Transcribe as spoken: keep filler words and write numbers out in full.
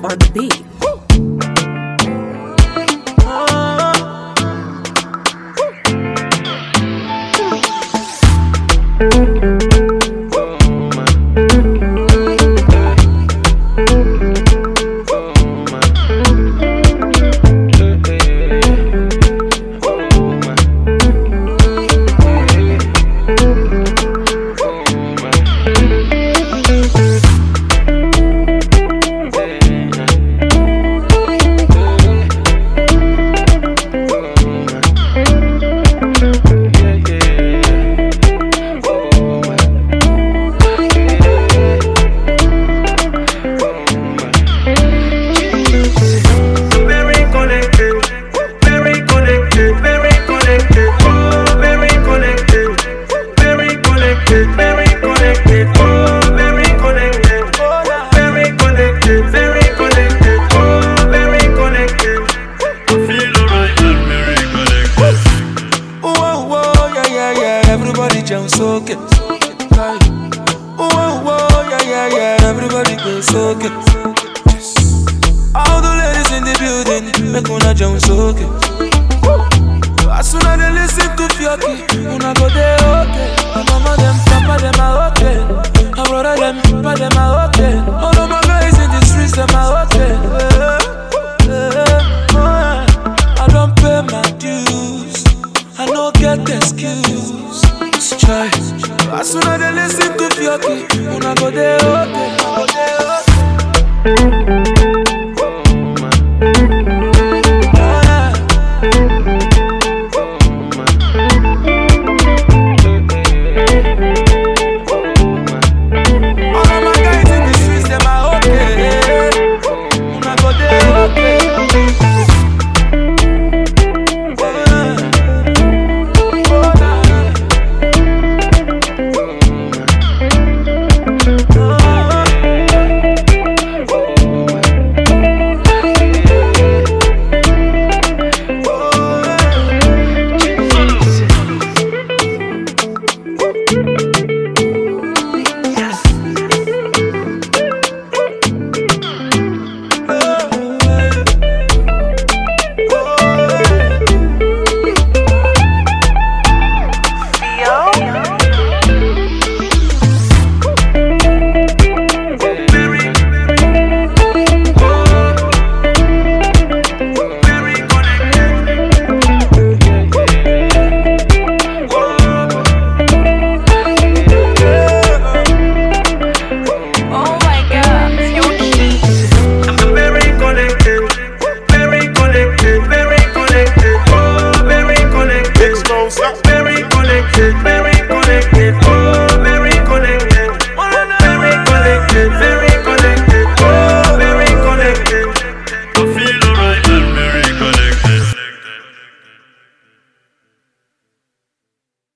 on the beat. Soak it. Whoa, whoa, yeah, yeah, yeah. Everybody go soak it. All the ladies in the building, make una jump soak it. As soon as they listen to Fioki, una go there okay. My mama them, papa them are okay. My brother them, papa them are okay. All of my guys in the streets them are okay. I don't pay my dues, I no get excuse. Try. As soon as they listen to Fioki, una go there okay.